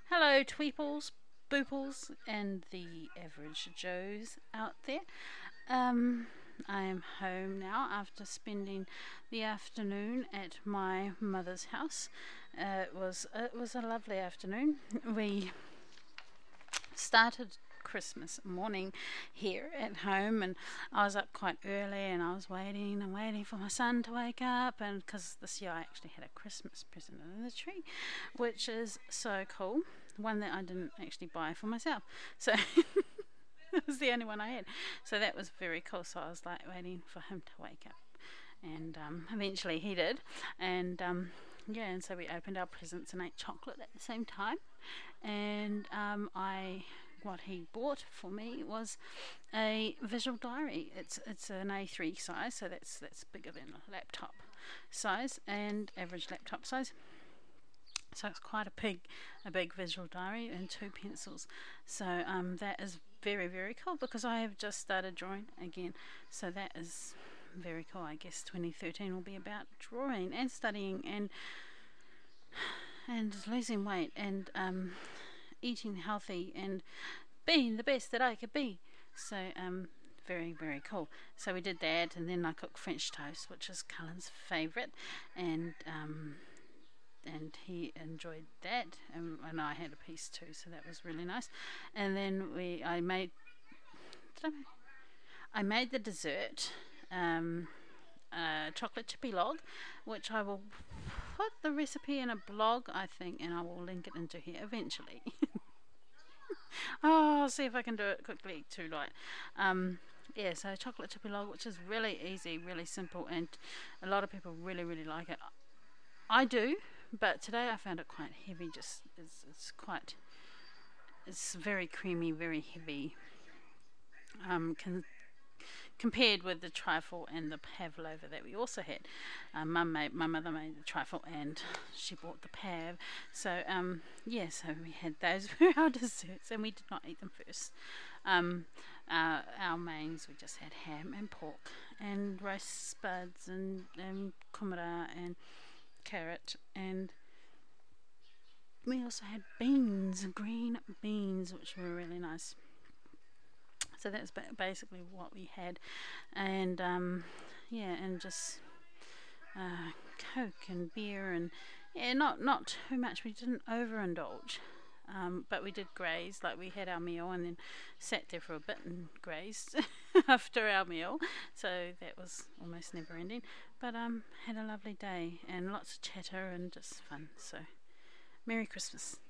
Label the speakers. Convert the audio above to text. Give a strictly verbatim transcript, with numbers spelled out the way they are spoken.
Speaker 1: Hello, Tweeples, Booples, and the average Joes out there. Um, I am home now after spending the afternoon at my mother's house. Uh, it was it was a lovely afternoon. We started Christmas morning here at home, and I was up quite early, and I was waiting and waiting for my son to wake up, and because this year I actually had a Christmas present under the tree, which is so cool. One that I didn't actually buy for myself, so it was the only one I had. So that was very cool. So I was like waiting for him to wake up, and um, eventually he did, and um, yeah, and so we opened our presents and ate chocolate at the same time, and um, I what he bought for me was a visual diary. It's it's an A three size, so that's that's bigger than a laptop size and average laptop size. So it's quite a big, a big visual diary and two pencils. So um, that is very very cool because I have just started drawing again. So that is very cool. I guess twenty thirteen will be about drawing and studying and and losing weight and um, eating healthy and being the best that I could be. So um, very very cool. So we did that, and then I cooked French toast, which is Cullen's favourite, and um, and he enjoyed that, and, and I had a piece too, so that was really nice. And then we I made did I, make, I made the dessert. Um, uh, chocolate chippy log, which I will put the recipe in a blog, I think, and I will link it into here eventually. Oh, I'll see if I can do it quickly too, like. Um, yeah, so chocolate chippy log, which is really easy, really simple, and a lot of people really, really like it. I do, but today I found it quite heavy. Just it's, it's quite, it's very creamy, very heavy. Um, can compared with the trifle and the pavlova that we also had. Um, Mum made, my mother made the trifle and she bought the pav. So um, yeah, so we had those for our desserts, and we did not eat them first. Um, uh, our mains, we just had ham and pork and roast spuds and, and kumara and carrot, and we also had beans, green beans, which were really nice. So that's basically what we had, and um, yeah, and just uh, Coke and beer, and yeah, not not too much. We didn't overindulge, um, but we did graze. Like we had our meal and then sat there for a bit and grazed after our meal. So that was almost never ending. But um, had a lovely day and lots of chatter and just fun. So Merry Christmas.